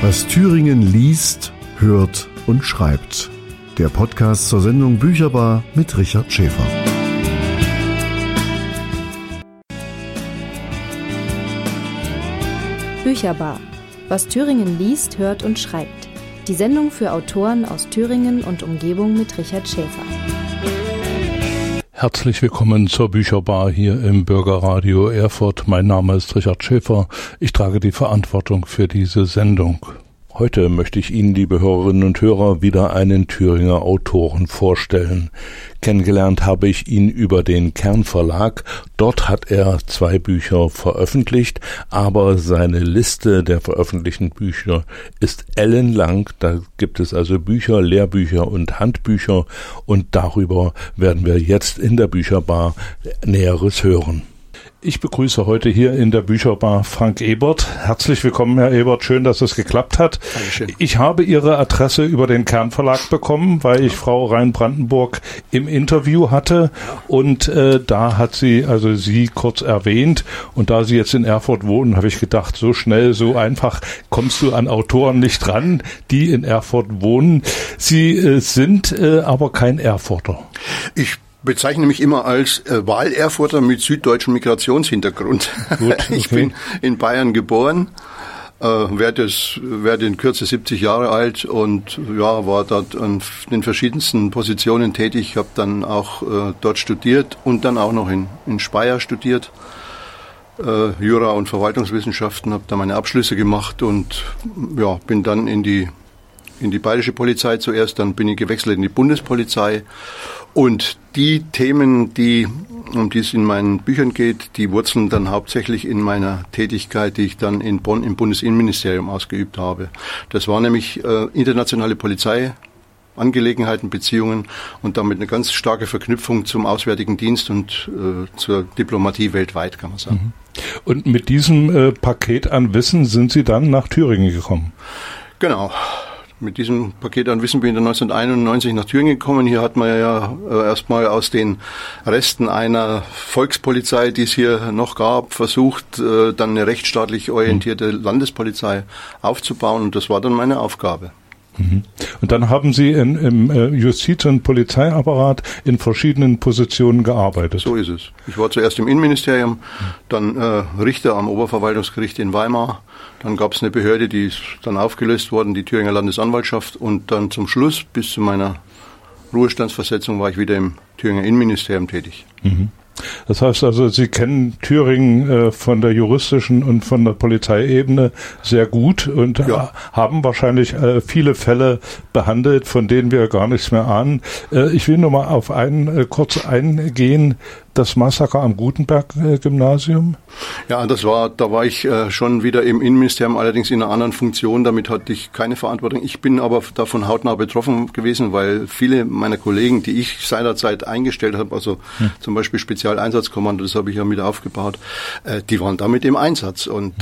Was Thüringen liest, hört und schreibt. Der Podcast zur Sendung Bücherbar mit Richard Schäfer. Bücherbar. Was Thüringen liest, hört und schreibt. Die Sendung für Autoren aus Thüringen und Umgebung mit Richard Schäfer. Herzlich willkommen zur Bücherbar hier im Bürgerradio Erfurt. Mein Name ist Richard Schäfer. Ich trage die Verantwortung für diese Sendung. Heute möchte ich Ihnen, liebe Hörerinnen und Hörer, wieder einen Thüringer Autoren vorstellen. Kennengelernt habe ich ihn über den Kern Verlag. Dort hat er 2 Bücher veröffentlicht, aber seine Liste der veröffentlichten Bücher ist ellenlang. Da gibt es also Bücher, Lehrbücher und Handbücher, und darüber werden wir jetzt in der Bücherbar Näheres hören. Ich begrüße heute hier in der Bücherbar Frank Ebert. Herzlich willkommen, Herr Ebert. Schön, dass es geklappt hat. Dankeschön. Ich habe Ihre Adresse über den Kern Verlag bekommen, weil ich Frau Rhein-Brandenburg im Interview hatte. Und da hat sie, also Sie kurz erwähnt. Und da Sie jetzt in Erfurt wohnen, habe ich gedacht, so schnell, so einfach kommst du an Autoren nicht ran, die in Erfurt wohnen. Sie sind aber kein Erfurter. Ich bezeichne mich immer als Wahlerfurter mit süddeutschem Migrationshintergrund. Gut, okay. Ich bin in Bayern geboren, werde in Kürze 70 Jahre alt und ja, war dort an den verschiedensten Positionen tätig, habe dann auch dort studiert und dann auch noch in Speyer studiert, Jura und Verwaltungswissenschaften, habe da meine Abschlüsse gemacht und ja, bin dann in die bayerische Polizei zuerst, dann bin ich gewechselt in die Bundespolizei. Und die Themen, um die es in meinen Büchern geht, die wurzeln dann hauptsächlich in meiner Tätigkeit, die ich dann in Bonn im Bundesinnenministerium ausgeübt habe. Das war nämlich internationale Polizeiangelegenheiten, Beziehungen und damit eine ganz starke Verknüpfung zum Auswärtigen Dienst und zur Diplomatie weltweit, kann man sagen. Und mit diesem Paket an Wissen sind Sie dann nach Thüringen gekommen? Genau. Mit diesem Paket an Wissen bin ich dann 1991 nach Thüringen gekommen. Hier hat man ja erstmal aus den Resten einer Volkspolizei, die es hier noch gab, versucht, dann eine rechtsstaatlich orientierte Landespolizei aufzubauen. Und das war dann meine Aufgabe. Und dann haben Sie im Justiz- und Polizeiapparat in verschiedenen Positionen gearbeitet. So ist es. Ich war zuerst im Innenministerium, dann Richter am Oberverwaltungsgericht in Weimar. Dann gab es eine Behörde, die ist dann aufgelöst worden, die Thüringer Landesanwaltschaft. Und dann zum Schluss, bis zu meiner Ruhestandsversetzung, war ich wieder im Thüringer Innenministerium tätig. Das heißt also, Sie kennen Thüringen von der juristischen und von der Polizeiebene sehr gut und haben wahrscheinlich viele Fälle behandelt, von denen wir gar nichts mehr ahnen. Ich will nur mal auf einen kurz eingehen. Das Massaker am Gutenberg-Gymnasium? Ja, da war ich schon wieder im Innenministerium, allerdings in einer anderen Funktion. Damit hatte ich keine Verantwortung. Ich bin aber davon hautnah betroffen gewesen, weil viele meiner Kollegen, die ich seinerzeit eingestellt habe, also zum Beispiel Spezialeinsatzkommando, das habe ich ja mit aufgebaut, die waren damit im Einsatz. Und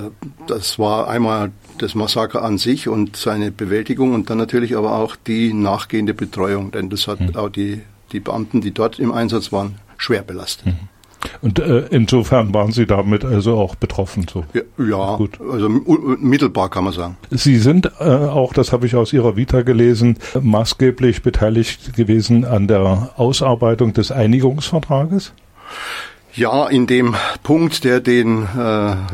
das war einmal das Massaker an sich und seine Bewältigung und dann natürlich aber auch die nachgehende Betreuung, denn das hat auch die Beamten, die dort im Einsatz waren, schwer belastet. Und insofern waren Sie damit also auch betroffen? So. Ja, gut. Also mittelbar kann man sagen. Sie sind auch, das habe ich aus Ihrer Vita gelesen, maßgeblich beteiligt gewesen an der Ausarbeitung des Einigungsvertrages? Ja, in dem Punkt, der erstmal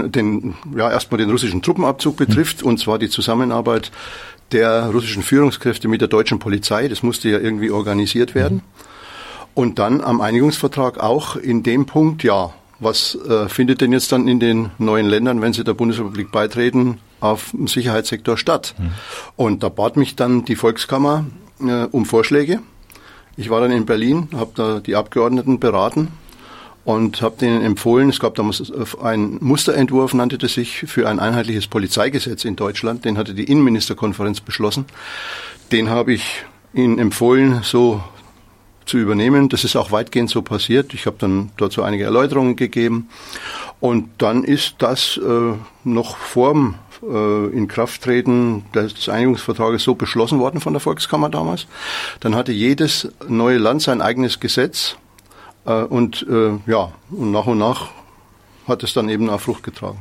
den russischen Truppenabzug betrifft, und zwar die Zusammenarbeit der russischen Führungskräfte mit der deutschen Polizei. Das musste ja irgendwie organisiert werden. Und dann am Einigungsvertrag auch in dem Punkt, was findet denn jetzt dann in den neuen Ländern, wenn sie der Bundesrepublik beitreten, auf dem Sicherheitssektor statt? Und da bat mich dann die Volkskammer um Vorschläge. Ich war dann in Berlin, habe da die Abgeordneten beraten und habe denen empfohlen, es gab damals einen Musterentwurf, nannte das sich, für ein einheitliches Polizeigesetz in Deutschland. Den hatte die Innenministerkonferenz beschlossen. Den habe ich ihnen empfohlen, so zu übernehmen. Das ist auch weitgehend so passiert. Ich habe dann dort so einige Erläuterungen gegeben. Und dann ist das noch vorm Inkrafttreten des Einigungsvertrages so beschlossen worden von der Volkskammer damals. Dann hatte jedes neue Land sein eigenes Gesetz. Und nach und nach hat es dann eben auch Frucht getragen.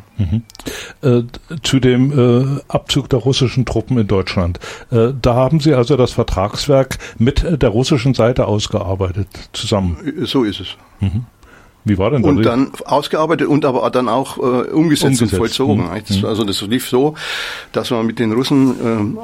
Zu dem Abzug der russischen Truppen in Deutschland. Da haben Sie also das Vertragswerk mit der russischen Seite ausgearbeitet, zusammen? So ist es. Wie war denn das? Und dann ausgearbeitet und aber dann auch umgesetzt und vollzogen. Also das lief so, dass man mit den Russen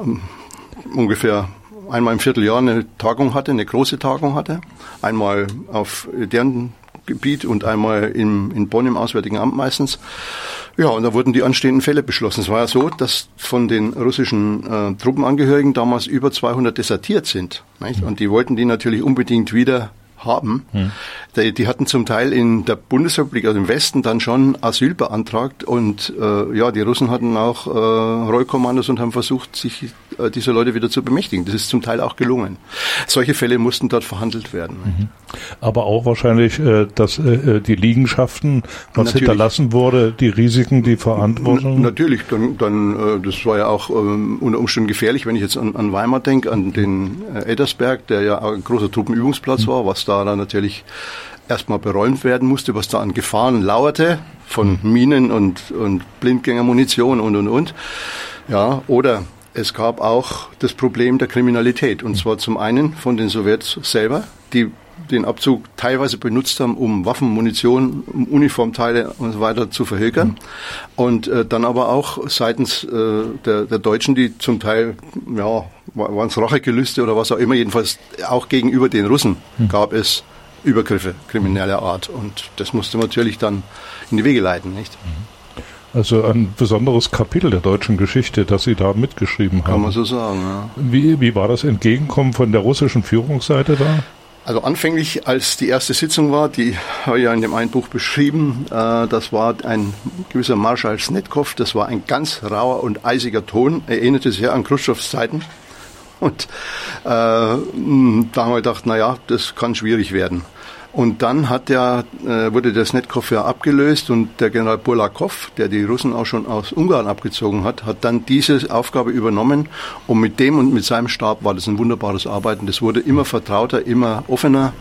ungefähr einmal im Vierteljahr eine Tagung hatte, eine große Tagung hatte. Einmal auf deren Gebiet und einmal in Bonn im Auswärtigen Amt meistens. Ja, und da wurden die anstehenden Fälle beschlossen. Es war ja so, dass von den russischen Truppenangehörigen damals über 200 desertiert sind. Nicht? Und die wollten die natürlich unbedingt wieder haben. Die hatten zum Teil in der Bundesrepublik, also im Westen, dann schon Asyl beantragt und die Russen hatten auch Rollkommandos und haben versucht, sich dieser Leute wieder zu bemächtigen. Das ist zum Teil auch gelungen. Solche Fälle mussten dort verhandelt werden. Aber auch wahrscheinlich, dass die Liegenschaften, was hinterlassen wurde, die Risiken, die Verantwortung? Natürlich, dann das war ja auch unter Umständen gefährlich, wenn ich jetzt an Weimar denke, an den Ettersberg, der ja auch ein großer Truppenübungsplatz war, was da dann natürlich erstmal beräumt werden musste, was da an Gefahren lauerte, von Minen und Blindgängermunition und. Ja, oder es gab auch das Problem der Kriminalität. Und zwar zum einen von den Sowjets selber, die den Abzug teilweise benutzt haben, um Waffen, Munition, um Uniformteile und so weiter zu verhökern. Und dann aber auch seitens der Deutschen, die zum Teil, waren es Rachegelüste oder was auch immer, jedenfalls auch gegenüber den Russen gab es Übergriffe krimineller Art. Und das musste man natürlich dann in die Wege leiten, nicht? Also ein besonderes Kapitel der deutschen Geschichte, das Sie da mitgeschrieben haben. Kann man so sagen, ja. Wie war das Entgegenkommen von der russischen Führungsseite da? Also anfänglich, als die erste Sitzung war, die habe ich ja in dem einen Buch beschrieben, das war ein gewisser Marschall Snetkov, das war ein ganz rauer und eisiger Ton, erinnerte sehr an Chruschtschows Zeiten. Und da haben wir gedacht, das kann schwierig werden. Und dann wurde der Snetkov ja abgelöst und der General Burlakow, der die Russen auch schon aus Ungarn abgezogen hat dann diese Aufgabe übernommen. Und mit dem und mit seinem Stab war das ein wunderbares Arbeiten. Das wurde immer vertrauter, immer offener.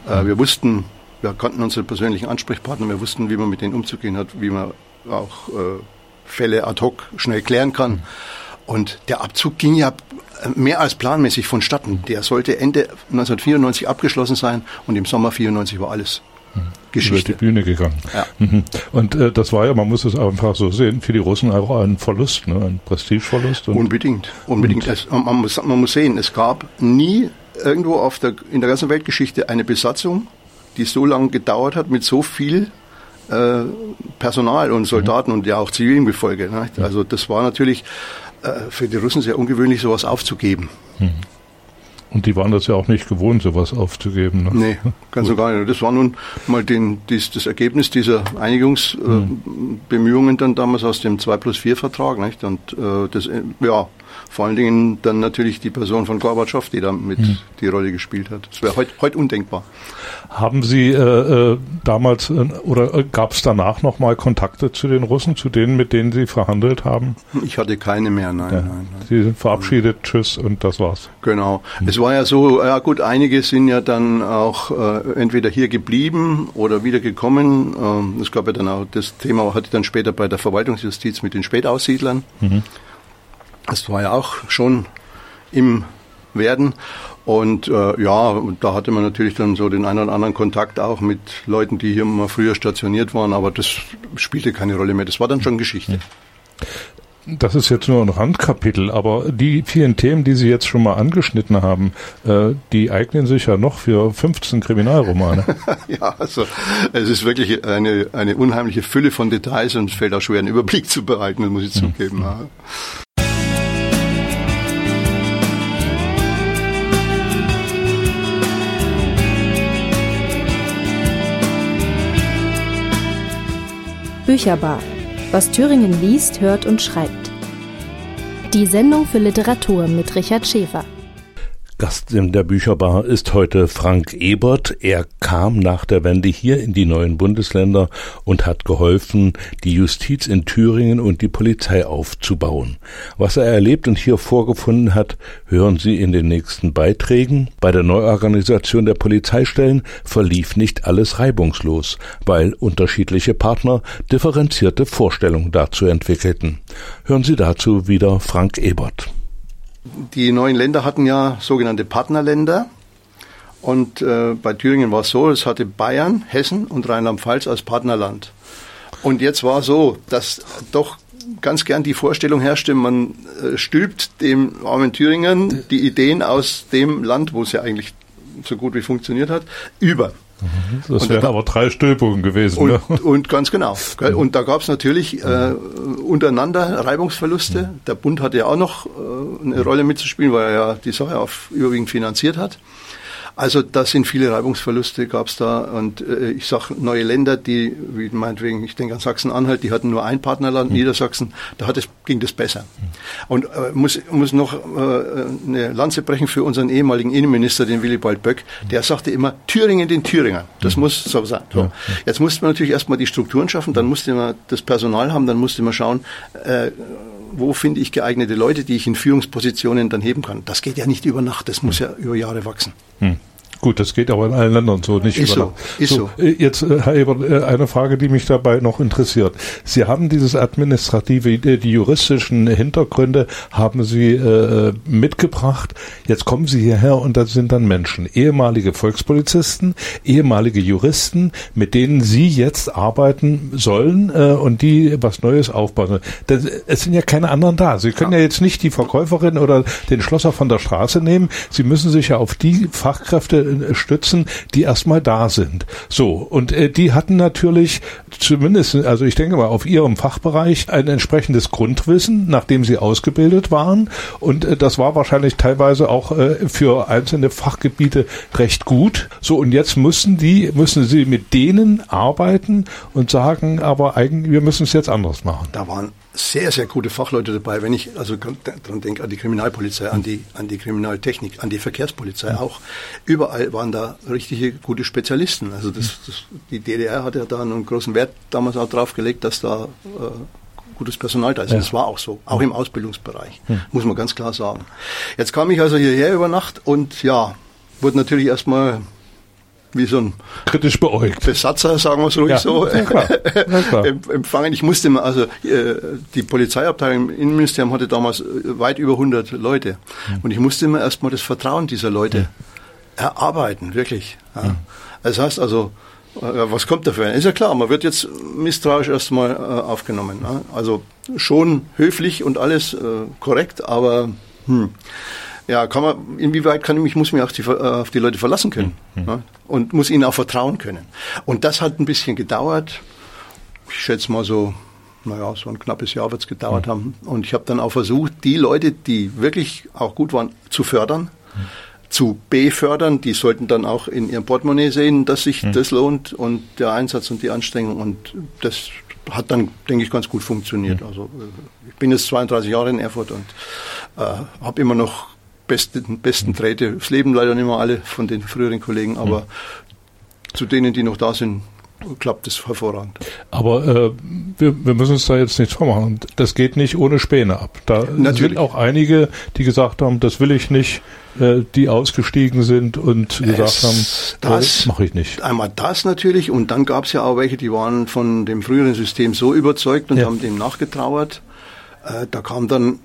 Wir kannten unsere persönlichen Ansprechpartner, wir wussten, wie man mit denen umzugehen hat, wie man auch Fälle ad hoc schnell klären kann. Und der Abzug ging ja mehr als planmäßig vonstatten. Der sollte Ende 1994 abgeschlossen sein und im Sommer 1994 war alles Geschichte. Über die Bühne gegangen. Ja. Und das war ja, man muss es einfach so sehen, für die Russen auch ein Verlust, ein Prestigeverlust. Unbedingt. Man muss sehen, es gab nie irgendwo in der ganzen Weltgeschichte eine Besatzung, die so lange gedauert hat mit so viel Personal und Soldaten und ja auch zivilen Gefolge. Ne? Also das war natürlich für die Russen sehr ungewöhnlich, sowas aufzugeben. Und die waren das ja auch nicht gewohnt, sowas aufzugeben. Ne? Nee, ganz und gar nicht. Das war nun mal das Ergebnis dieser Einigungsbemühungen dann damals aus dem 2+4-Vertrag. Nicht? Und vor allen Dingen dann natürlich die Person von Gorbatschow, die da mit die Rolle gespielt hat. Das wäre heute undenkbar. Haben Sie damals oder gab es danach nochmal Kontakte zu den Russen, zu denen, mit denen Sie verhandelt haben? Ich hatte keine mehr, nein. Sie sind verabschiedet, tschüss und das war's. Genau. Es war ja so, einige sind ja dann auch entweder hier geblieben oder wieder gekommen. Es gab ja dann auch, das Thema hatte dann später bei der Verwaltungsjustiz mit den Spätaussiedlern. Das war ja auch schon im Werden. Und da hatte man natürlich dann so den einen oder anderen Kontakt auch mit Leuten, die hier mal früher stationiert waren, aber das spielte keine Rolle mehr. Das war dann schon Geschichte. Das ist jetzt nur ein Randkapitel, aber die vielen Themen, die Sie jetzt schon mal angeschnitten haben, die eignen sich ja noch für 15 Kriminalromane. Ja, also es ist wirklich eine unheimliche Fülle von Details und es fällt auch schwer, einen Überblick zu behalten, das muss ich zugeben. Ja. Bücherbar. Was Thüringen liest, hört und schreibt. Die Sendung für Literatur mit Richard Schäfer. Gast in der Bücherbar ist heute Frank Ebert. Er kam nach der Wende hier in die neuen Bundesländer und hat geholfen, die Justiz in Thüringen und die Polizei aufzubauen. Was er erlebt und hier vorgefunden hat, hören Sie in den nächsten Beiträgen. Bei der Neuorganisation der Polizeistellen verlief nicht alles reibungslos, weil unterschiedliche Partner differenzierte Vorstellungen dazu entwickelten. Hören Sie dazu wieder Frank Ebert. Die neuen Länder hatten ja sogenannte Partnerländer und bei Thüringen war es so, es hatte Bayern, Hessen und Rheinland-Pfalz als Partnerland. Und jetzt war so, dass doch ganz gern die Vorstellung herrschte, man stülpt dem armen Thüringen die Ideen aus dem Land, wo es ja eigentlich so gut wie funktioniert hat, über. Das wären aber 3 Stülpungen gewesen. Und ganz genau. Und da gab es natürlich untereinander Reibungsverluste. Der Bund hatte ja auch noch eine Rolle mitzuspielen, weil er ja die Sache überwiegend finanziert hat. Also da sind viele Reibungsverluste, gab es da. Und ich sage, neue Länder, die, wie meinetwegen, ich denke an Sachsen-Anhalt, die hatten nur ein Partnerland, Niedersachsen, da ging das besser. Und muss noch eine Lanze brechen für unseren ehemaligen Innenminister, den Willibald Böck, der sagte immer, Thüringen den Thüringern. Das muss so sein. So. Jetzt musste man natürlich erstmal die Strukturen schaffen, dann musste man das Personal haben, dann musste man schauen, wo finde ich geeignete Leute, die ich in Führungspositionen dann heben kann. Das geht ja nicht über Nacht, das muss ja über Jahre wachsen. Gut, das geht aber in allen Ländern so nicht. Ist so. Jetzt, Herr Ebert, eine Frage, die mich dabei noch interessiert. Sie haben dieses administrative, die juristischen Hintergründe haben Sie mitgebracht. Jetzt kommen Sie hierher und da sind dann Menschen, ehemalige Volkspolizisten, ehemalige Juristen, mit denen Sie jetzt arbeiten sollen und die was Neues aufbauen. Es sind ja keine anderen da. Sie können ja jetzt nicht die Verkäuferin oder den Schlosser von der Straße nehmen. Sie müssen sich ja auf die Fachkräfte stützen, die erstmal da sind. So, und die hatten natürlich zumindest, also ich denke mal, auf ihrem Fachbereich ein entsprechendes Grundwissen, nachdem sie ausgebildet waren. Und das war wahrscheinlich teilweise auch für einzelne Fachgebiete recht gut. So, und jetzt müssen sie mit denen arbeiten und sagen, aber eigentlich, wir müssen es jetzt anders machen. Da waren sehr, sehr gute Fachleute dabei. Wenn ich also daran denke, an die Kriminalpolizei, an die Kriminaltechnik, an die Verkehrspolizei auch. Überall waren da richtige gute Spezialisten. Also die DDR hat ja da einen großen Wert damals auch drauf gelegt, dass da gutes Personal da ist. Das war auch so, auch im Ausbildungsbereich, muss man ganz klar sagen. Jetzt kam ich also hierher über Nacht und ja, wurde natürlich erstmal wie so ein kritisch beäugt Besatzer, sagen wir es ruhig so, klar. empfangen. Ich musste mal, also die Polizeiabteilung im Innenministerium hatte damals weit über 100 Leute und ich musste mir erstmal das Vertrauen dieser Leute erarbeiten, wirklich. Ja. Das heißt also, was kommt dafür? Ist ja klar, man wird jetzt misstrauisch erstmal aufgenommen. Ne? Also schon höflich und alles korrekt, aber ja, inwieweit muss ich mich auf die Leute verlassen können, ne? Und muss ihnen auch vertrauen können. Und das hat ein bisschen gedauert. Ich schätze mal so ein knappes Jahr wird es gedauert haben. Und ich habe dann auch versucht, die Leute, die wirklich auch gut waren, zu fördern, zu befördern. Die sollten dann auch in ihrem Portemonnaie sehen, dass sich das lohnt und der Einsatz und die Anstrengung. Und das hat dann, denke ich, ganz gut funktioniert. Also ich bin jetzt 32 Jahre in Erfurt und habe immer noch besten Drähte. Es leben leider nicht mehr alle von den früheren Kollegen, aber zu denen, die noch da sind, klappt es hervorragend. Aber wir müssen uns da jetzt nichts vormachen. Das geht nicht ohne Späne ab. Da sind auch einige, die gesagt haben, das will ich nicht, die ausgestiegen sind und gesagt haben, das mache ich nicht. Einmal das natürlich und dann gab es ja auch welche, die waren von dem früheren System so überzeugt und haben dem nachgetrauert. Da kam dann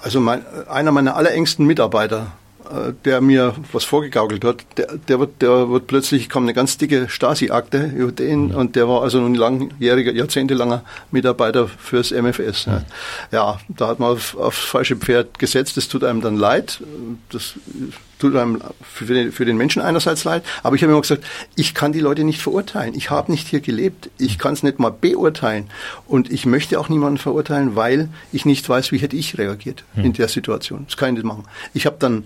einer meiner allerengsten Mitarbeiter, der mir was vorgegaukelt hat, der wird plötzlich, kam eine ganz dicke Stasi-Akte über den und der war also ein jahrzehntelanger Mitarbeiter fürs MFS. Ja, da hat man aufs falsche Pferd gesetzt, das tut einem dann leid, das tut einem für den Menschen einerseits leid, aber ich habe immer gesagt, ich kann die Leute nicht verurteilen, ich habe nicht hier gelebt, ich kann es nicht mal beurteilen und ich möchte auch niemanden verurteilen, weil ich nicht weiß, wie hätte ich reagiert in der Situation. Das kann ich nicht machen. Ich habe dann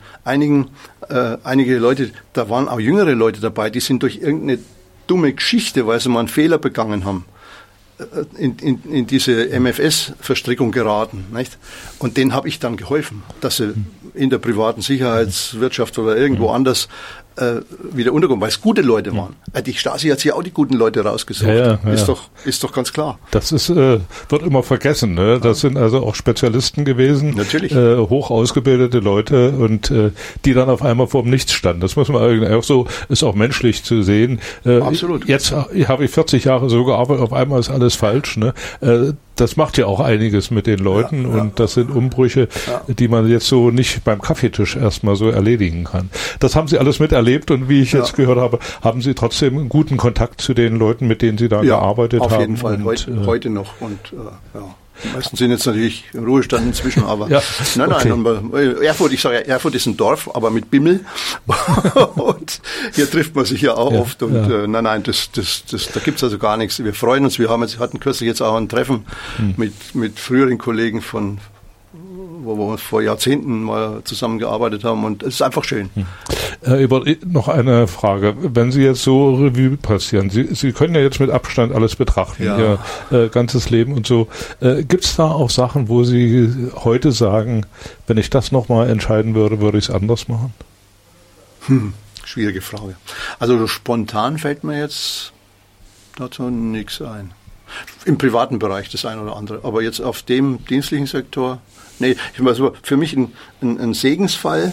einige Leute, da waren auch jüngere Leute dabei, die sind durch irgendeine dumme Geschichte, weil sie mal einen Fehler begangen haben, in diese MFS-Verstrickung geraten, nicht? Und denen habe ich dann geholfen, dass sie in der privaten Sicherheitswirtschaft oder irgendwo anders wieder unterkommen, weil es gute Leute waren. Die Stasi hat sich auch die guten Leute rausgesucht. Ja. Ist doch ganz klar. Das wird immer vergessen. Ne? Das sind also auch Spezialisten gewesen. Natürlich. Hoch ausgebildete Leute und die dann auf einmal vor dem Nichts standen. Das muss man auch so, ist auch menschlich zu sehen. Absolut. Jetzt habe ich 40 Jahre so gearbeitet, auf einmal ist alles falsch. Ne? Das macht ja auch einiges mit den Leuten und das sind Umbrüche, die man jetzt so nicht beim Kaffeetisch erstmal so erledigen kann. Das haben Sie alles miterlebt und wie ich jetzt gehört habe, haben Sie trotzdem einen guten Kontakt zu den Leuten, mit denen Sie da gearbeitet haben. Auf jeden Fall, heute noch und Die meisten sind jetzt natürlich im Ruhestand inzwischen, aber Erfurt, ich sage ja, Erfurt ist ein Dorf, aber mit Bimmel und hier trifft man sich ja auch oft und da gibt's also gar nichts. Wir freuen uns, hatten kürzlich jetzt auch ein Treffen mit früheren Kollegen wo wir vor Jahrzehnten mal zusammengearbeitet haben und es ist einfach schön. Herr Ebert, noch eine Frage. Wenn Sie jetzt so Revue passieren, Sie können ja jetzt mit Abstand alles betrachten, Ihr ganzes Leben und so. Gibt es da auch Sachen, wo Sie heute sagen, wenn ich das nochmal entscheiden würde, würde ich es anders machen? Schwierige Frage. Also spontan fällt mir jetzt dazu nichts ein. Im privaten Bereich das eine oder andere, aber jetzt auf dem dienstlichen Sektor, nee, ich meine, so für mich ein Segensfall.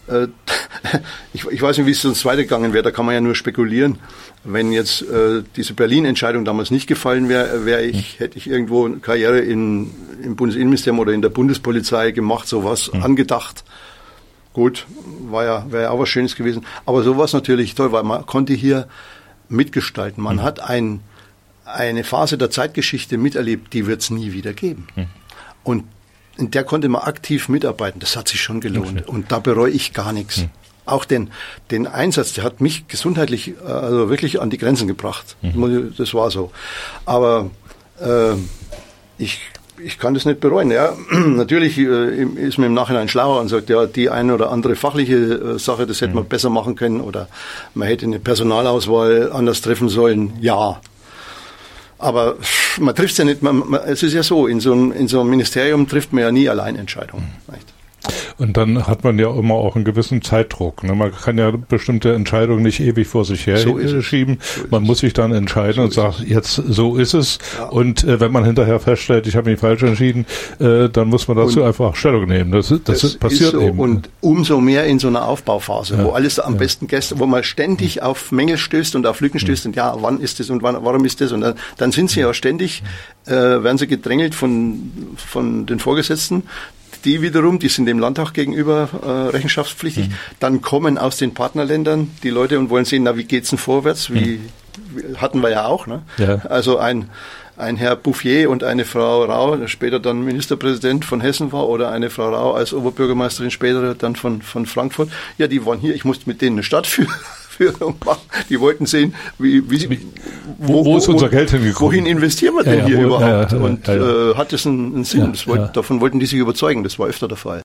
Ich weiß nicht, wie es sonst weitergegangen wäre, da kann man ja nur spekulieren. Wenn jetzt diese Berlin-Entscheidung damals nicht gefallen wäre, hätte ich irgendwo eine Karriere im Bundesinnenministerium oder in der Bundespolizei gemacht, sowas angedacht. Gut, wäre ja auch was Schönes gewesen. Aber sowas natürlich toll, weil man konnte hier mitgestalten. Man hat eine Phase der Zeitgeschichte miterlebt, die wird es nie wieder geben. Und in der konnte man aktiv mitarbeiten. Das hat sich schon gelohnt. Okay. Und da bereue ich gar nichts. Auch den Einsatz, der hat mich gesundheitlich also wirklich an die Grenzen gebracht. Das war so. Aber ich kann das nicht bereuen. Ja, natürlich ist man im Nachhinein schlauer und sagt, ja, die eine oder andere fachliche Sache, das hätte man besser machen können oder man hätte eine Personalauswahl anders treffen sollen. Ja. Aber man trifft es ja nicht, es ist ja so, in so einem Ministerium trifft man ja nie allein Entscheidungen. Und dann hat man ja immer auch einen gewissen Zeitdruck. Ne? Man kann ja bestimmte Entscheidungen nicht ewig vor sich her schieben. Man muss sich dann entscheiden und sagt, jetzt so ist es. Ja. Und wenn man hinterher feststellt, ich habe mich falsch entschieden, dann muss man dazu einfach Stellung nehmen. Das passiert so eben. Und umso mehr in so einer Aufbauphase, wo alles am besten wo man ständig auf Mängel stößt und auf Lücken stößt und wann ist das und warum ist das? Und dann sind sie ja ständig, werden sie gedrängelt von den Vorgesetzten. Die wiederum, die sind dem Landtag gegenüber rechenschaftspflichtig. Dann kommen aus den Partnerländern die Leute und wollen sehen, wie geht's denn vorwärts? Wie hatten wir ja auch, ne? Ja. Also ein Herr Bouffier und eine Frau Rau, der später dann Ministerpräsident von Hessen war, oder eine Frau Rau als Oberbürgermeisterin später dann von Frankfurt. Ja, die waren hier. Ich musste mit denen eine Stadtführung machen. Die wollten sehen, wo ist unser Geld hingekommen? Wohin investieren wir denn hier überhaupt? Und hat das einen Sinn? Davon wollten die sich überzeugen. Das war öfter der Fall.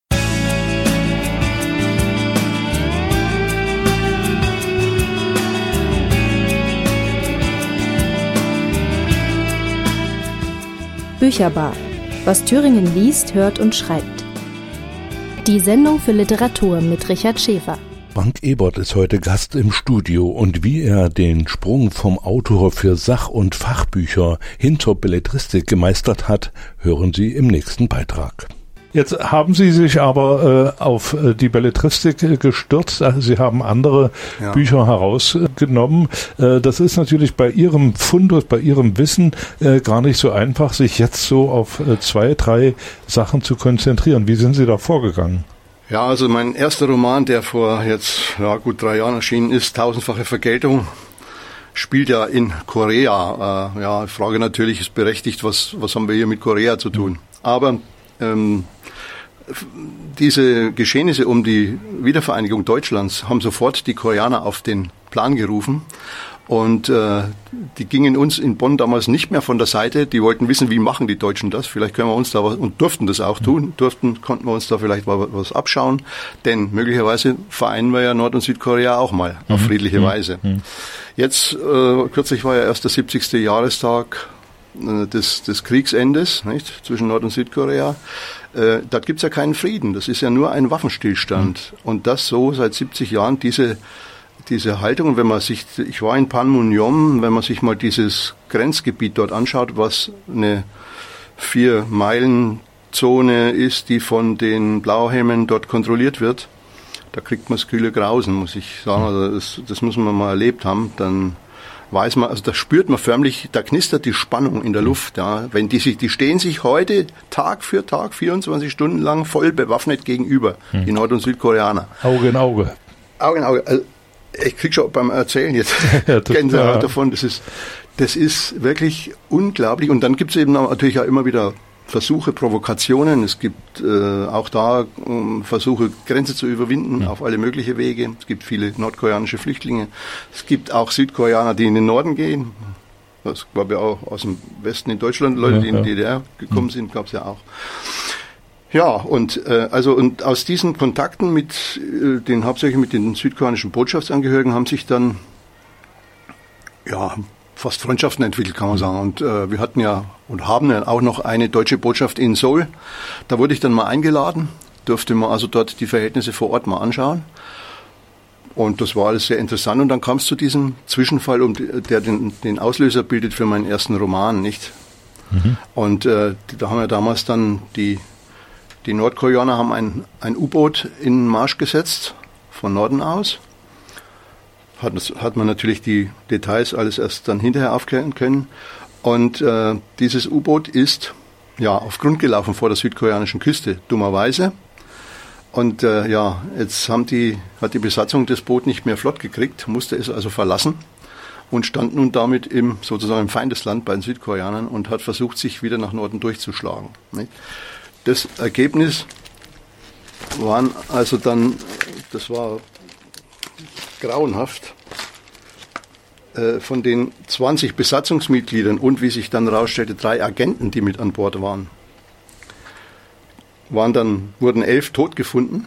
Bücherbar. Was Thüringen liest, hört und schreibt. Die Sendung für Literatur mit Richard Schäfer. Frank Ebert ist heute Gast im Studio und wie er den Sprung vom Autor für Sach- und Fachbücher hin zur Belletristik gemeistert hat, hören Sie im nächsten Beitrag. Jetzt haben Sie sich aber auf die Belletristik gestürzt. Also Sie haben andere Bücher herausgenommen. Das ist natürlich bei Ihrem Fundus, bei Ihrem Wissen gar nicht so einfach, sich jetzt so auf 2, 3 Sachen zu konzentrieren. Wie sind Sie da vorgegangen? Ja, also mein erster Roman, der vor jetzt gut 3 Jahren erschienen ist, Tausendfache Vergeltung, spielt ja in Korea. Die Frage natürlich ist berechtigt, was haben wir hier mit Korea zu tun? Aber diese Geschehnisse um die Wiedervereinigung Deutschlands haben sofort die Koreaner auf den Plan gerufen. Und die gingen uns in Bonn damals nicht mehr von der Seite. Die wollten wissen, wie machen die Deutschen das? Vielleicht können wir uns da was, und durften das auch tun. Konnten wir uns da vielleicht mal was abschauen. Denn möglicherweise vereinen wir ja Nord- und Südkorea auch mal auf friedliche Weise. Jetzt, kürzlich war ja erst der 70. Jahrestag des Kriegsendes, nicht, zwischen Nord- und Südkorea. Da gibt's ja keinen Frieden. Das ist ja nur ein Waffenstillstand. Und das so seit 70 Jahren, diese Haltung. Und wenn man sich, ich war in Panmunjom, wenn man sich mal dieses Grenzgebiet dort anschaut, was eine 4-Meilen-Zone ist, die von den Blauhelmen dort kontrolliert wird, da kriegt man das kühle Grausen, muss ich sagen. Also das muss man mal erlebt haben. Dann weiß man, also da spürt man förmlich, da knistert die Spannung in der Luft. Ja. Wenn die stehen sich heute Tag für Tag, 24 Stunden lang voll bewaffnet gegenüber, die Nord- und Südkoreaner. Auge in Auge. Auge in Auge. Also, ich krieg schon beim Erzählen jetzt Gänsehaut davon. Das ist wirklich unglaublich. Und dann gibt es eben natürlich auch immer wieder Versuche, Provokationen. Es gibt auch da Versuche, Grenze zu überwinden auf alle möglichen Wege. Es gibt viele nordkoreanische Flüchtlinge. Es gibt auch Südkoreaner, die in den Norden gehen. Das gab ja auch aus dem Westen in Deutschland. Leute, die in die DDR gekommen sind, gab es ja auch. Ja, und aus diesen Kontakten hauptsächlich mit den südkoreanischen Botschaftsangehörigen haben sich dann fast Freundschaften entwickelt, kann man sagen. Und wir hatten ja und haben ja auch noch eine deutsche Botschaft in Seoul. Da wurde ich dann mal eingeladen, durfte man also dort die Verhältnisse vor Ort mal anschauen. Und das war alles sehr interessant. Und dann kam es zu diesem Zwischenfall, der den Auslöser bildet für meinen ersten Roman, nicht? Und da haben wir damals dann die Nordkoreaner haben ein U-Boot in den Marsch gesetzt, von Norden aus. Hat man natürlich die Details alles erst dann hinterher aufklären können. Und dieses U-Boot ist auf Grund gelaufen vor der südkoreanischen Küste, dummerweise. Und jetzt hat die Besatzung das Boot nicht mehr flott gekriegt, musste es also verlassen und stand nun damit sozusagen im Feindesland bei den Südkoreanern und hat versucht, sich wieder nach Norden durchzuschlagen. Nicht? Das Ergebnis waren also dann, das war grauenhaft, von den 20 Besatzungsmitgliedern und, wie sich dann herausstellte, 3 Agenten, die mit an Bord waren, wurden 11 tot gefunden.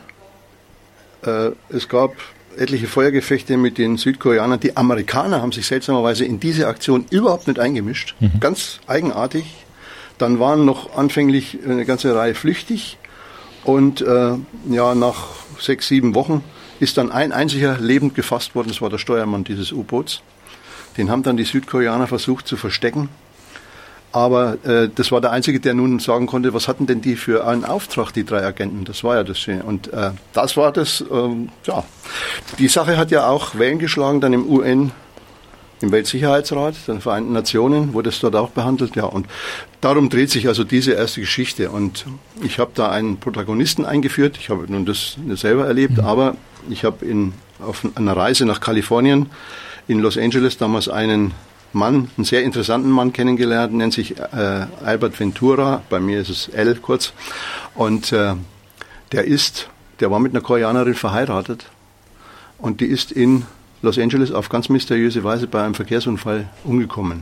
Es gab etliche Feuergefechte mit den Südkoreanern. Die Amerikaner haben sich seltsamerweise in diese Aktion überhaupt nicht eingemischt. Ganz eigenartig. Dann waren noch anfänglich eine ganze Reihe flüchtig und nach 6, 7 Wochen ist dann ein einziger lebend gefasst worden, das war der Steuermann dieses U-Boots. Den haben dann die Südkoreaner versucht zu verstecken, aber das war der Einzige, der nun sagen konnte, was hatten denn die für einen Auftrag, die 3 Agenten, das war ja das Schöne. Und das war das, die Sache hat ja auch Wellen geschlagen, dann im UN, im Weltsicherheitsrat, den Vereinten Nationen, wurde es dort auch behandelt. Ja, und darum dreht sich also diese erste Geschichte. Und ich habe da einen Protagonisten eingeführt. Ich habe nun das selber erlebt, aber ich habe auf einer Reise nach Kalifornien in Los Angeles damals einen Mann, einen sehr interessanten Mann kennengelernt, nennt sich Albert Ventura, bei mir ist es L kurz. Und der war mit einer Koreanerin verheiratet und die ist in Los Angeles auf ganz mysteriöse Weise bei einem Verkehrsunfall umgekommen.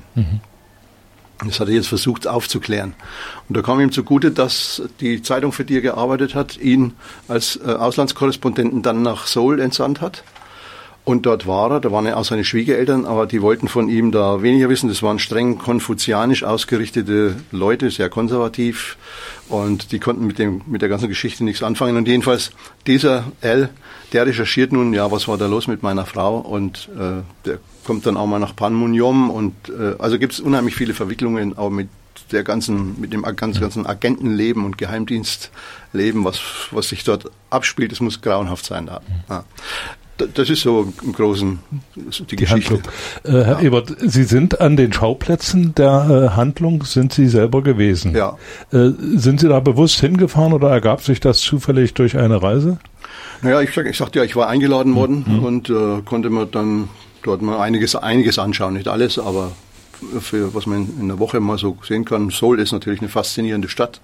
Das hat er jetzt versucht aufzuklären. Und da kam ihm zugute, dass die Zeitung, für die er gearbeitet hat, ihn als Auslandskorrespondenten dann nach Seoul entsandt hat. Und dort war er, da waren ja auch seine Schwiegereltern, aber die wollten von ihm da weniger wissen. Das waren streng konfuzianisch ausgerichtete Leute, sehr konservativ. Und die konnten mit der ganzen Geschichte nichts anfangen. Und jedenfalls dieser L, der recherchiert nun, was war da los mit meiner Frau? Und der kommt dann auch mal nach Panmunjom. Und also gibt es unheimlich viele Verwicklungen auch mit dem ganzen Agentenleben und Geheimdienstleben, was sich dort abspielt. Das muss grauenhaft sein da. Ja. Das ist so im Großen die Geschichte. Herr Ebert, Sie sind an den Schauplätzen der Handlung, sind Sie selber gewesen. Ja. Sind Sie da bewusst hingefahren oder ergab sich das zufällig durch eine Reise? Naja, ich sagte ja, ich war eingeladen worden und konnte mir dann dort mal einiges anschauen. Nicht alles, aber für was man in der Woche mal so sehen kann. Seoul ist natürlich eine faszinierende Stadt.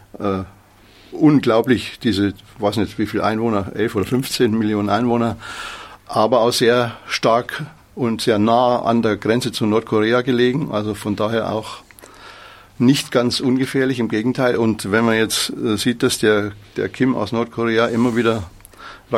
Unglaublich, weiß nicht wie viele Einwohner, 11 oder 15 Millionen Einwohner, aber auch sehr stark und sehr nah an der Grenze zu Nordkorea gelegen, also von daher auch nicht ganz ungefährlich, im Gegenteil. Und wenn man jetzt sieht, dass der Kim aus Nordkorea immer wieder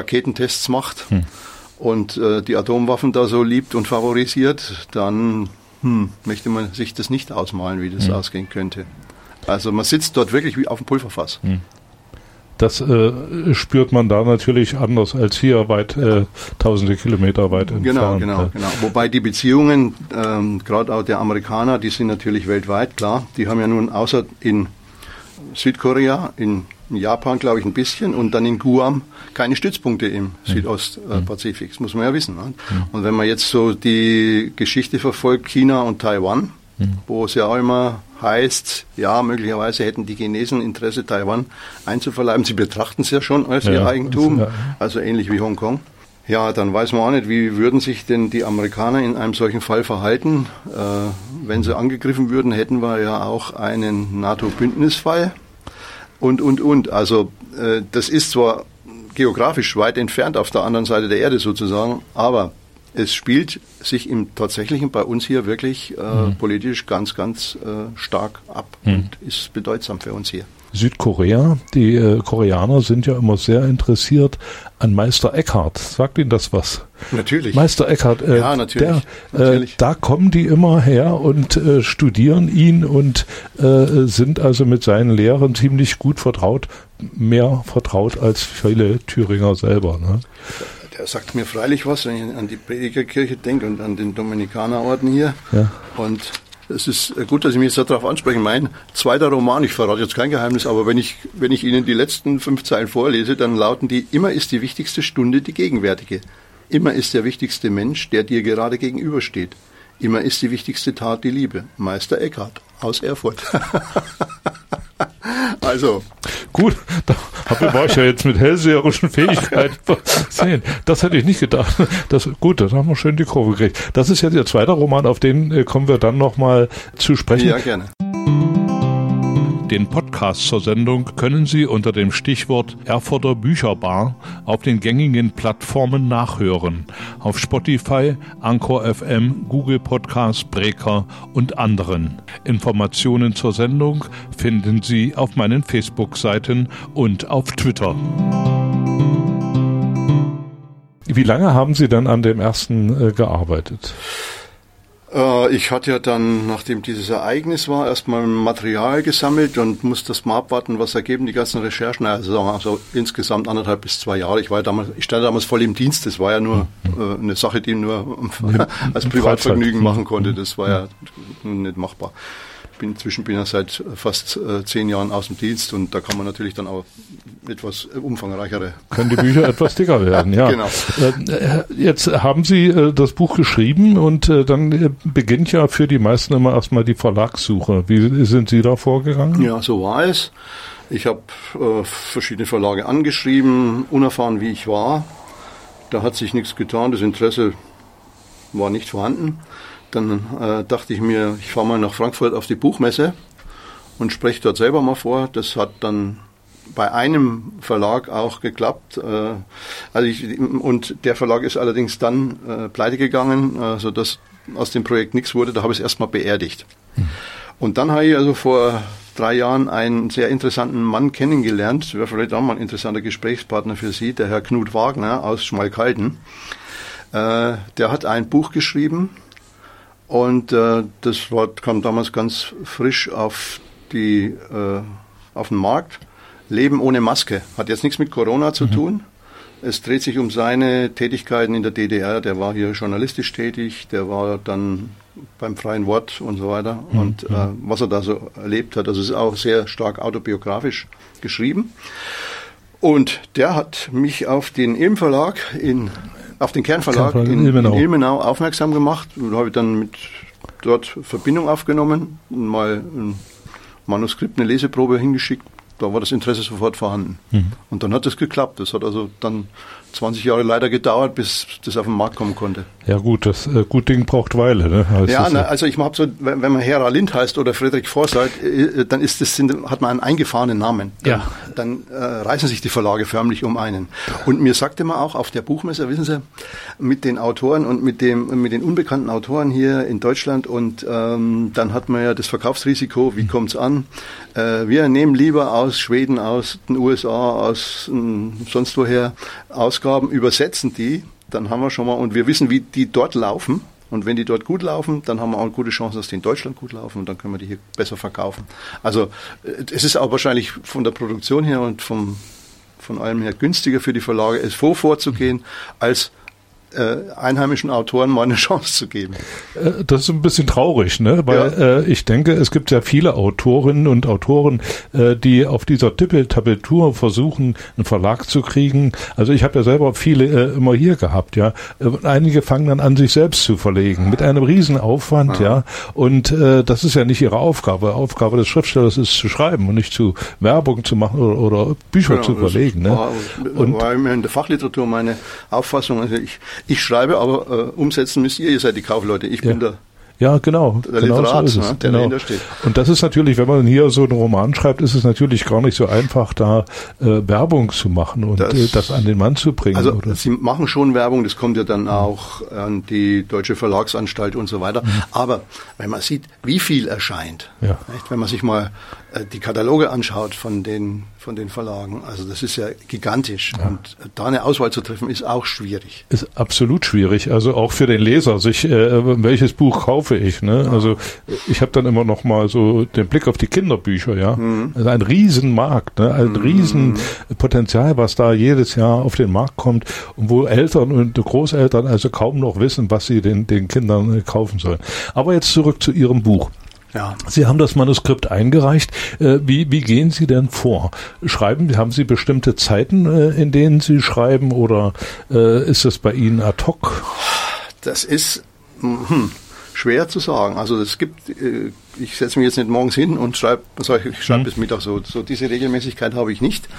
Raketentests macht und die Atomwaffen da so liebt und favorisiert, dann möchte man sich das nicht ausmalen, wie das ausgehen könnte. Also man sitzt dort wirklich wie auf dem Pulverfass. Das spürt man da natürlich anders als hier weit, tausende Kilometer weit entfernt. Genau. Wobei die Beziehungen, gerade auch der Amerikaner, die sind natürlich weltweit, klar. Die haben ja nun außer in Südkorea, in Japan, glaube ich, ein bisschen und dann in Guam keine Stützpunkte im Südostpazifik. Das muss man ja wissen. Ne? Und wenn man jetzt so die Geschichte verfolgt, China und Taiwan, wo es ja auch immer heißt, ja, möglicherweise hätten die Chinesen Interesse, Taiwan einzuverleiben. Sie betrachten es ja schon als ihr Eigentum, also ähnlich wie Hongkong. Ja, dann weiß man auch nicht, wie würden sich denn die Amerikaner in einem solchen Fall verhalten. Wenn sie angegriffen würden, hätten wir ja auch einen NATO-Bündnisfall und. Also das ist zwar geografisch weit entfernt auf der anderen Seite der Erde sozusagen, aber es spielt sich im Tatsächlichen bei uns hier wirklich politisch ganz, ganz stark ab und ist bedeutsam für uns hier. Südkorea, die Koreaner sind ja immer sehr interessiert an Meister Eckhart. Sagt Ihnen das was? Natürlich. Meister Eckhart, ja, natürlich. Da kommen die immer her und studieren ihn und sind also mit seinen Lehren ziemlich gut vertraut, mehr vertraut als viele Thüringer selber. Ne? Er sagt mir freilich was, wenn ich an die Predigerkirche denke und an den Dominikanerorden hier. Ja. Und es ist gut, dass Sie mich jetzt darauf ansprechen. Mein zweiter Roman, ich verrate jetzt kein Geheimnis, aber wenn ich Ihnen die letzten 5 Zeilen vorlese, dann lauten die: Immer ist die wichtigste Stunde die gegenwärtige. Immer ist der wichtigste Mensch, der dir gerade gegenübersteht. Immer ist die wichtigste Tat die Liebe. Meister Eckhart aus Erfurt. Also. Gut, da war ich ja jetzt mit hellseherischen Fähigkeiten versehen. Das hätte ich nicht gedacht. Gut, dann haben wir schön die Kurve gekriegt. Das ist jetzt Ihr zweiter Roman, auf den kommen wir dann nochmal zu sprechen. Ja, gerne. Den Podcast zur Sendung können Sie unter dem Stichwort Erfurter Bücherbar auf den gängigen Plattformen nachhören. Auf Spotify, Anchor FM, Google Podcasts, Breaker und anderen. Informationen zur Sendung finden Sie auf meinen Facebook-Seiten und auf Twitter. Wie lange haben Sie dann an dem ersten gearbeitet? Ich hatte ja dann, nachdem dieses Ereignis war, erstmal Material gesammelt und musste das mal abwarten, was ergeben die ganzen Recherchen. Also insgesamt 1,5 bis 2 Jahre. Ich stand damals voll im Dienst. Das war ja nur eine Sache, die nur als Privatvergnügen machen konnte. Das war ja nicht machbar. Inzwischen bin ich seit fast 10 Jahren aus dem Dienst und da kann man natürlich dann auch etwas umfangreichere. Können die Bücher etwas dicker werden, ja. Genau. Jetzt haben Sie das Buch geschrieben und dann beginnt ja für die meisten immer erstmal die Verlagssuche. Wie sind Sie da vorgegangen? Ja, so war es. Ich habe verschiedene Verlage angeschrieben, unerfahren wie ich war. Da hat sich nichts getan, das Interesse war nicht vorhanden. Dann dachte ich mir, ich fahre mal nach Frankfurt auf die Buchmesse und spreche dort selber mal vor. Das hat dann bei einem Verlag auch geklappt. Und der Verlag ist allerdings dann pleite gegangen, sodass aus dem Projekt nichts wurde. Da habe ich es erstmal beerdigt. Und dann habe ich also vor 3 Jahren einen sehr interessanten Mann kennengelernt. Wäre vielleicht auch mal ein interessanter Gesprächspartner für Sie, der Herr Knut Wagner aus Schmalkalden. Der hat ein Buch geschrieben. Und das kam damals ganz frisch auf den Markt. Leben ohne Maske. Hat jetzt nichts mit Corona zu tun. Es dreht sich um seine Tätigkeiten in der DDR. Der war hier journalistisch tätig, der war dann beim Freien Wort und so weiter. Und was er da so erlebt hat, also ist auch sehr stark autobiografisch geschrieben. Und der hat mich auf den Ilm-Verlag auf den Kernverlag in Ilmenau aufmerksam gemacht. Da habe ich dann dort Verbindung aufgenommen, mal ein Manuskript, eine Leseprobe hingeschickt. Da war das Interesse sofort vorhanden. Und dann hat es geklappt. Das hat also dann 20 Jahre leider gedauert, bis das auf den Markt kommen konnte. Ja gut, das gut Ding braucht Weile. Ne? Also ich habe so, wenn man Hera Lind heißt oder Friedrich Forsyth, dann hat man einen eingefahrenen Namen. Dann reißen sich die Verlage förmlich um einen. Und mir sagte man auch auf der Buchmesse, wissen Sie, mit den Autoren und mit den unbekannten Autoren hier in Deutschland und dann hat man ja das Verkaufsrisiko, wie kommt's an? Wir nehmen lieber aus Schweden, aus den USA, aus sonst woher Ausgaben, übersetzen die, dann haben wir schon mal, und wir wissen, wie die dort laufen Und wenn die dort gut laufen, dann haben wir auch eine gute Chance, dass die in Deutschland gut laufen und dann können wir die hier besser verkaufen. Also es ist auch wahrscheinlich von der Produktion her und von allem her günstiger für die Verlage, es vorzugehen, als einheimischen Autoren mal eine Chance zu geben. Das ist ein bisschen traurig, ne? Weil ich denke, es gibt ja viele Autorinnen und Autoren, die auf dieser Tippeltabeltour versuchen, einen Verlag zu kriegen. Also ich habe ja selber viele immer hier gehabt, ja. Einige fangen dann an, sich selbst zu verlegen, mit einem Riesenaufwand, ja. Und das ist ja nicht ihre Aufgabe. Aufgabe des Schriftstellers ist zu schreiben und nicht zu Werbung zu machen oder Bücher zu verlegen. Ne? War immer in der Fachliteratur meine Auffassung. Also ich schreibe, aber umsetzen müsst ihr seid die Kaufleute. Ich bin der Literat, so ist es. der dahinter steht. Und das ist natürlich, wenn man hier so einen Roman schreibt, ist es natürlich gar nicht so einfach, da Werbung zu machen und das an den Mann zu bringen. Also oder? Sie machen schon Werbung, das kommt ja dann auch an die Deutsche Verlagsanstalt und so weiter. Aber wenn man sieht, wie viel erscheint, nicht? Wenn man sich mal die Kataloge anschaut von den Verlagen, also das ist ja gigantisch. Ja. Und da eine Auswahl zu treffen, ist auch schwierig. Ist absolut schwierig. Also auch für den Leser, welches Buch kaufe ich. Ne? Ja. Also ich habe dann immer noch mal so den Blick auf die Kinderbücher. Ja, also ein Riesenmarkt, ne? Ein Riesenpotenzial, was da jedes Jahr auf den Markt kommt und wo Eltern und Großeltern also kaum noch wissen, was sie den Kindern kaufen sollen. Aber jetzt zurück zu Ihrem Buch. Ja. Sie haben das Manuskript eingereicht. Wie gehen Sie denn vor? Haben Sie bestimmte Zeiten, in denen Sie schreiben, oder ist das bei Ihnen ad hoc? Das ist schwer zu sagen. Also es gibt, ich setze mich jetzt nicht morgens hin und schreibe bis Mittag so. Diese Regelmäßigkeit habe ich nicht.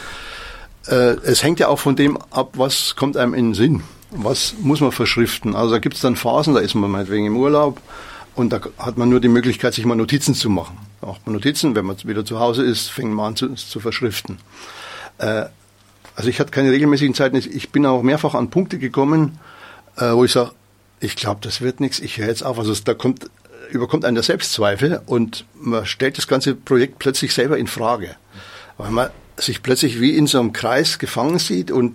Es hängt ja auch von dem ab, was kommt einem in den Sinn. Was muss man verschriften? Also da gibt es dann Phasen, da ist man meinetwegen im Urlaub. Und da hat man nur die Möglichkeit, sich mal Notizen zu machen. Da macht man Notizen, wenn man wieder zu Hause ist, fängt man an zu verschriften. Also ich hatte keine regelmäßigen Zeiten. Ich bin auch mehrfach an Punkte gekommen, wo ich sage, ich glaube, das wird nichts, ich höre jetzt auf. Also da überkommt einen der Selbstzweifel und man stellt das ganze Projekt plötzlich selber in Frage. Weil man sich plötzlich wie in so einem Kreis gefangen sieht und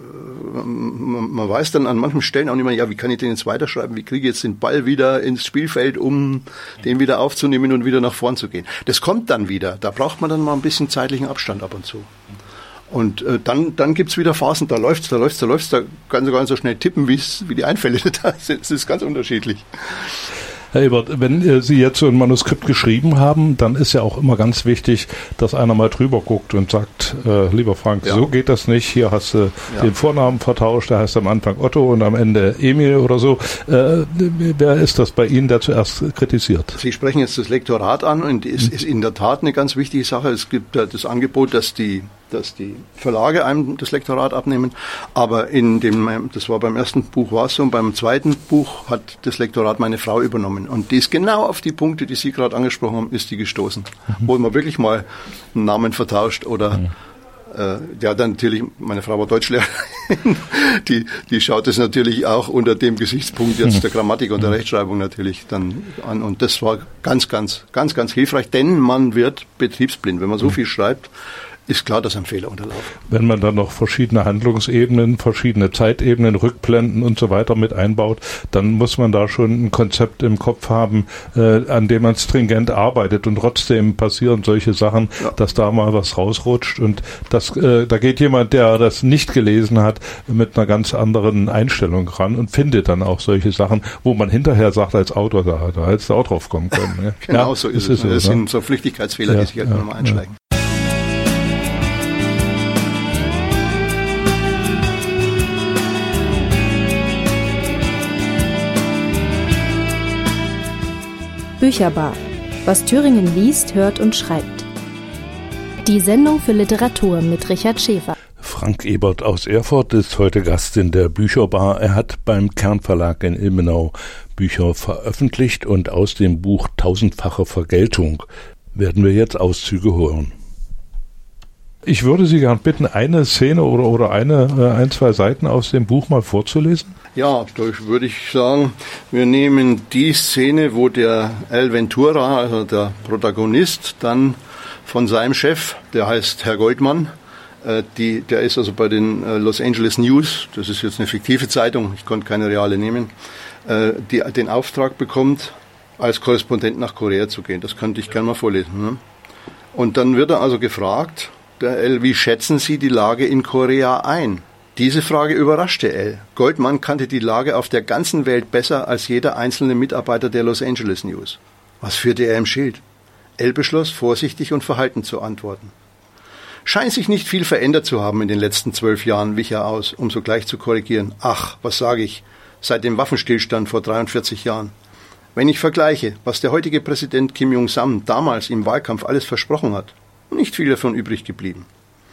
man weiß dann an manchen Stellen auch nicht mehr, wie kann ich den jetzt weiterschreiben, wie kriege ich jetzt den Ball wieder ins Spielfeld, um den wieder aufzunehmen und wieder nach vorn zu gehen. Das kommt dann wieder, da braucht man dann mal ein bisschen zeitlichen Abstand ab und zu. Und dann gibt's wieder Phasen, da läuft's, da kann sogar so schnell tippen, wie die Einfälle da sind. Das ist ganz unterschiedlich. Herr Ebert, wenn Sie jetzt so ein Manuskript geschrieben haben, dann ist ja auch immer ganz wichtig, dass einer mal drüber guckt und sagt, lieber Frank, so geht das nicht, hier hast du den Vornamen vertauscht, da heißt am Anfang Otto und am Ende Emil oder so. Wer ist das bei Ihnen, der zuerst kritisiert? Sie sprechen jetzt das Lektorat an und es ist in der Tat eine ganz wichtige Sache. Es gibt das Angebot, dass die Verlage einem das Lektorat abnehmen, aber das war beim ersten Buch war es so, und beim zweiten Buch hat das Lektorat meine Frau übernommen und die ist genau auf die Punkte, die Sie gerade angesprochen haben, ist die gestoßen, wo man wirklich mal einen Namen vertauscht oder dann natürlich, meine Frau war Deutschlehrerin, die schaut es natürlich auch unter dem Gesichtspunkt jetzt der Grammatik und der Rechtschreibung natürlich dann an und das war ganz, ganz, ganz, ganz hilfreich, denn man wird betriebsblind, wenn man so viel schreibt, ist klar, dass ein Fehler unterlaufen. Wenn man dann noch verschiedene Handlungsebenen, verschiedene Zeitebenen, Rückblenden und so weiter mit einbaut, dann muss man da schon ein Konzept im Kopf haben, an dem man stringent arbeitet und trotzdem passieren solche Sachen, dass da mal was rausrutscht und da geht jemand, der das nicht gelesen hat, mit einer ganz anderen Einstellung ran und findet dann auch solche Sachen, wo man hinterher sagt als Autor, da hättest du auch drauf kommen können. Ne? Genau so ist es. Das sind so Flüchtigkeitsfehler, die sich halt nochmal einschleichen. Bücherbar. Was Thüringen liest, hört und schreibt. Die Sendung für Literatur mit Richard Schäfer. Frank Ebert aus Erfurt ist heute Gast in der Bücherbar. Er hat beim Kernverlag in Ilmenau Bücher veröffentlicht und aus dem Buch Tausendfache Vergeltung werden wir jetzt Auszüge hören. Ich würde Sie gern bitten, eine Szene oder ein, zwei Seiten aus dem Buch mal vorzulesen. Ja, da würde ich sagen, wir nehmen die Szene, wo der El Ventura, also der Protagonist, dann von seinem Chef, der heißt Herr Goldmann, Der ist also bei den Los Angeles News, das ist jetzt eine fiktive Zeitung, ich konnte keine reale nehmen, die den Auftrag bekommt, als Korrespondent nach Korea zu gehen. Das könnte ich gerne mal vorlesen. Ne? Und dann wird er also gefragt, der L., wie schätzen Sie die Lage in Korea ein? Diese Frage überraschte L. Goldman kannte die Lage auf der ganzen Welt besser als jeder einzelne Mitarbeiter der Los Angeles News. Was führte er im Schild? L. beschloss, vorsichtig und verhalten zu antworten. Scheint sich nicht viel verändert zu haben in den letzten 12 Jahren, wich er aus, um sogleich zu korrigieren. Ach, was sage ich, seit dem Waffenstillstand vor 43 Jahren. Wenn ich vergleiche, was der heutige Präsident Kim Jong-sam damals im Wahlkampf alles versprochen hat, nicht viel davon übrig geblieben.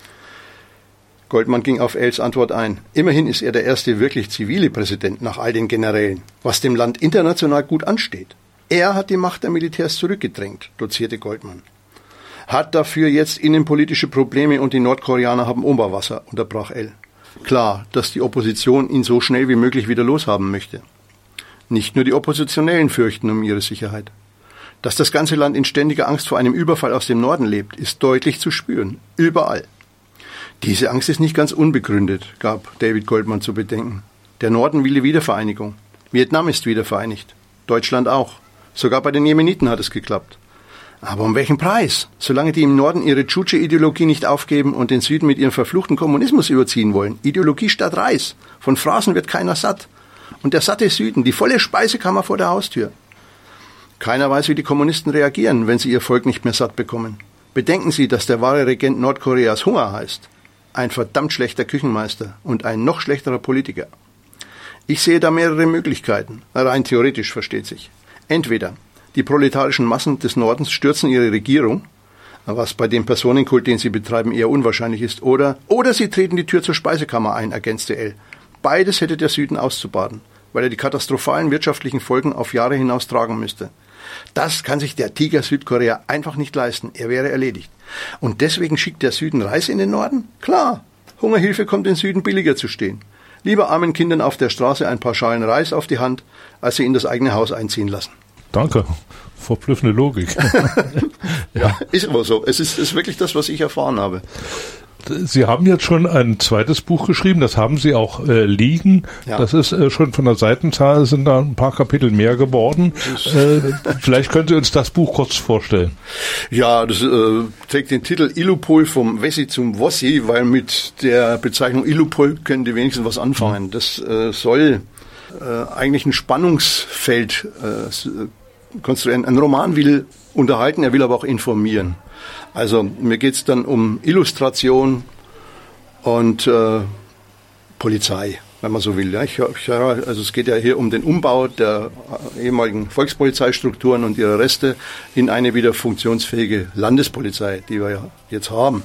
Goldman ging auf Els Antwort ein. Immerhin ist er der erste wirklich zivile Präsident nach all den Generälen, was dem Land international gut ansteht. Er hat die Macht der Militärs zurückgedrängt, dozierte Goldman. Hat dafür jetzt innenpolitische Probleme und die Nordkoreaner haben Oberwasser, unterbrach L. Klar, dass die Opposition ihn so schnell wie möglich wieder loshaben möchte. Nicht nur die Oppositionellen fürchten um ihre Sicherheit. Dass das ganze Land in ständiger Angst vor einem Überfall aus dem Norden lebt, ist deutlich zu spüren. Überall. Diese Angst ist nicht ganz unbegründet, gab David Goldman zu bedenken. Der Norden will die Wiedervereinigung. Vietnam ist wiedervereinigt. Deutschland auch. Sogar bei den Jemeniten hat es geklappt. Aber um welchen Preis? Solange die im Norden ihre Tschutsche-Ideologie nicht aufgeben und den Süden mit ihrem verfluchten Kommunismus überziehen wollen. Ideologie statt Reis. Von Phrasen wird keiner satt. Und der satte Süden, die volle Speisekammer vor der Haustür. Keiner weiß, wie die Kommunisten reagieren, wenn sie ihr Volk nicht mehr satt bekommen. Bedenken Sie, dass der wahre Regent Nordkoreas Hunger heißt. Ein verdammt schlechter Küchenmeister und ein noch schlechterer Politiker. Ich sehe da mehrere Möglichkeiten. Rein theoretisch, versteht sich. Entweder die proletarischen Massen des Nordens stürzen ihre Regierung, was bei dem Personenkult, den sie betreiben, eher unwahrscheinlich ist, oder sie treten die Tür zur Speisekammer ein, ergänzte L. Beides hätte der Süden auszubaden, weil er die katastrophalen wirtschaftlichen Folgen auf Jahre hinaus tragen müsste. Das kann sich der Tiger Südkorea einfach nicht leisten. Er wäre erledigt. Und deswegen schickt der Süden Reis in den Norden? Klar. Hungerhilfe kommt den Süden billiger zu stehen. Lieber armen Kindern auf der Straße ein paar Schalen Reis auf die Hand, als sie in das eigene Haus einziehen lassen. Danke. Verblüffende Logik. Ja, ist aber so. Es ist wirklich das, was ich erfahren habe. Sie haben jetzt schon ein zweites Buch geschrieben, das haben Sie auch liegen. Ja. Das ist schon von der Seitenzahl, sind da ein paar Kapitel mehr geworden. Vielleicht können Sie uns das Buch kurz vorstellen. Ja, das trägt den Titel Illupol vom Wessi zum Wossi, weil mit der Bezeichnung Illupol können die wenigsten was anfangen. Das soll eigentlich ein Spannungsfeld konstruieren. Ein Roman will unterhalten, er will aber auch informieren. Also mir geht es dann um Illustration und Polizei, wenn man so will. Ja, also es geht ja hier um den Umbau der ehemaligen Volkspolizeistrukturen und ihrer Reste in eine wieder funktionsfähige Landespolizei, die wir ja jetzt haben.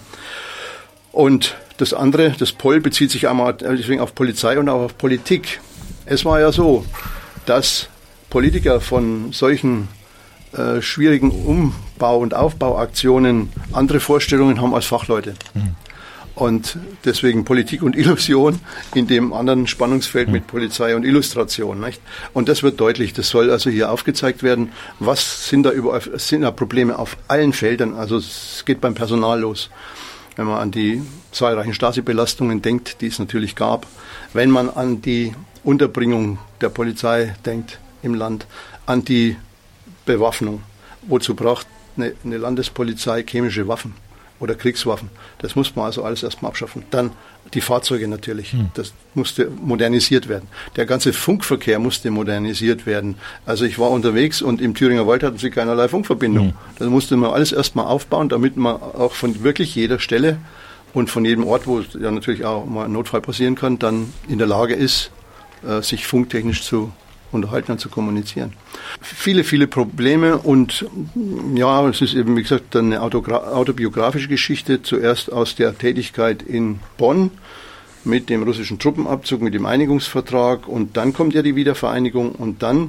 Und das andere, das Pol, bezieht sich einmal deswegen auf Polizei und auch auf Politik. Es war ja so, dass Politiker von solchen schwierigen Umbau- und Aufbauaktionen andere Vorstellungen haben als Fachleute. Und deswegen Politik und Illusion in dem anderen Spannungsfeld mit Polizei und Illustration. Nicht? Und das wird deutlich. Das soll also hier aufgezeigt werden, was sind da Probleme auf allen Feldern. Also es geht beim Personal los. Wenn man an die zahlreichen Stasi-Belastungen denkt, die es natürlich gab. Wenn man an die Unterbringung der Polizei denkt im Land, an die Bewaffnung. Wozu braucht eine Landespolizei chemische Waffen oder Kriegswaffen? Das muss man also alles erstmal abschaffen. Dann die Fahrzeuge natürlich. Das musste modernisiert werden. Der ganze Funkverkehr musste modernisiert werden. Also ich war unterwegs und im Thüringer Wald hatten sie keinerlei Funkverbindung. Das musste man alles erstmal aufbauen, damit man auch von wirklich jeder Stelle und von jedem Ort, wo ja natürlich auch mal ein Notfall passieren kann, dann in der Lage ist, sich funktechnisch zu unterhalten und zu kommunizieren. Viele, viele Probleme und ja, es ist eben, wie gesagt, eine autobiografische Geschichte, zuerst aus der Tätigkeit in Bonn mit dem russischen Truppenabzug, mit dem Einigungsvertrag und dann kommt ja die Wiedervereinigung und dann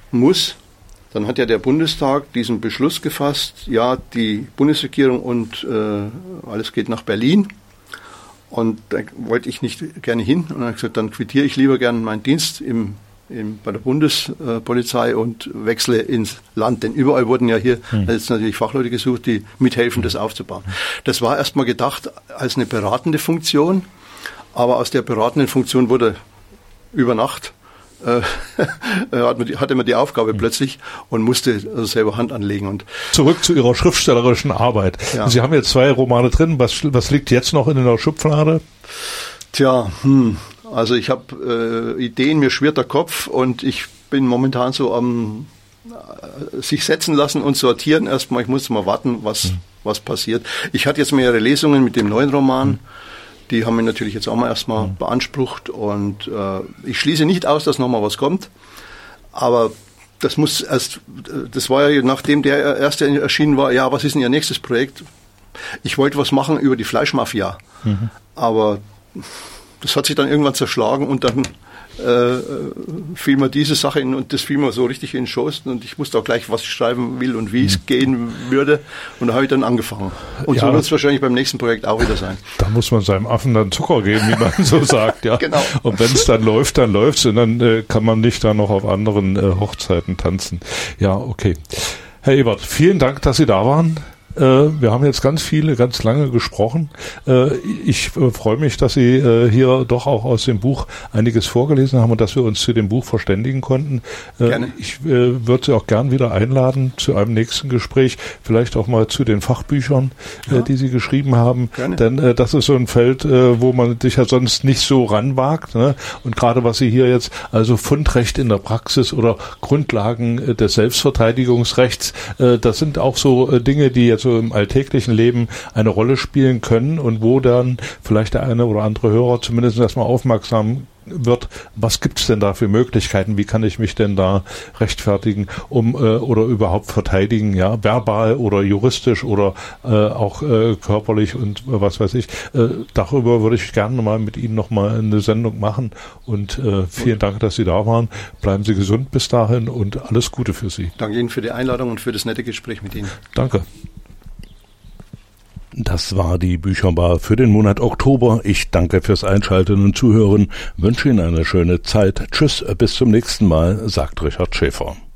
hat ja der Bundestag diesen Beschluss gefasst, ja, die Bundesregierung und alles geht nach Berlin. Und da wollte ich nicht gerne hin und dann habe ich gesagt, dann quittiere ich lieber gerne meinen Dienst im bei der Bundespolizei und wechsle ins Land. Denn überall wurden ja hier jetzt natürlich Fachleute gesucht, die mithelfen, das aufzubauen. Das war erstmal gedacht als eine beratende Funktion, aber aus der beratenden Funktion wurde über Nacht hatte man die Aufgabe plötzlich und musste selber Hand anlegen. Und zurück zu Ihrer schriftstellerischen Arbeit. Ja. Sie haben jetzt 2 Romane drin. Was liegt jetzt noch in der Schublade? Tja, also ich habe Ideen, mir schwirrt der Kopf und ich bin momentan so am sich setzen lassen und sortieren erstmal. Ich muss mal warten, was passiert. Ich hatte jetzt mehrere Lesungen mit dem neuen Roman. Die haben mich natürlich jetzt auch mal erstmal beansprucht und ich schließe nicht aus, dass nochmal was kommt. Aber das war ja, nachdem der erste erschienen war, ja, was ist denn Ihr nächstes Projekt? Ich wollte was machen über die Fleischmafia. Aber das hat sich dann irgendwann zerschlagen und dann fiel mir diese Sache und das fiel mir so richtig in den Schoß und ich wusste auch gleich, was ich schreiben will und wie es gehen würde und da habe ich dann angefangen. Und so wird es wahrscheinlich beim nächsten Projekt auch wieder sein. Da muss man seinem Affen dann Zucker geben, wie man so sagt. Ja. Genau. Und wenn es dann läuft es und dann kann man nicht dann noch auf anderen Hochzeiten tanzen. Ja, okay. Herr Ebert, vielen Dank, dass Sie da waren. Wir haben jetzt ganz lange gesprochen. Ich freue mich, dass Sie hier doch auch aus dem Buch einiges vorgelesen haben und dass wir uns zu dem Buch verständigen konnten. Gerne. Ich würde Sie auch gern wieder einladen zu einem nächsten Gespräch, vielleicht auch mal zu den Fachbüchern, die Sie geschrieben haben. Gerne. Denn das ist so ein Feld, wo man sich ja sonst nicht so ranwagt. Ne? Und gerade was Sie hier jetzt, also Fundrecht in der Praxis oder Grundlagen des Selbstverteidigungsrechts, das sind auch so Dinge, die jetzt so im alltäglichen Leben eine Rolle spielen können und wo dann vielleicht der eine oder andere Hörer zumindest erstmal aufmerksam wird, was gibt's denn da für Möglichkeiten, wie kann ich mich denn da rechtfertigen oder überhaupt verteidigen, ja, verbal oder juristisch oder auch körperlich und was weiß ich. Darüber würde ich gerne mal mit Ihnen nochmal eine Sendung machen und vielen Dank, dass Sie da waren. Bleiben Sie gesund bis dahin und alles Gute für Sie. Danke Ihnen für die Einladung und für das nette Gespräch mit Ihnen. Danke. Das war die Bücherbar für den Monat Oktober. Ich danke fürs Einschalten und Zuhören, wünsche Ihnen eine schöne Zeit. Tschüss, bis zum nächsten Mal, sagt Richard Schäfer.